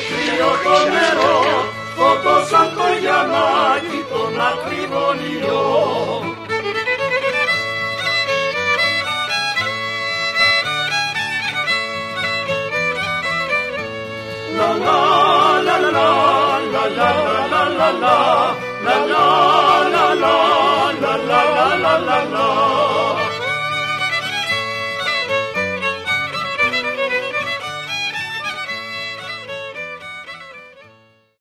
κρύο το νερό, σκότωσαν το Γιαννάκη τον ακριβωνιό. La la la la la la la la la la la la la la la la la la la la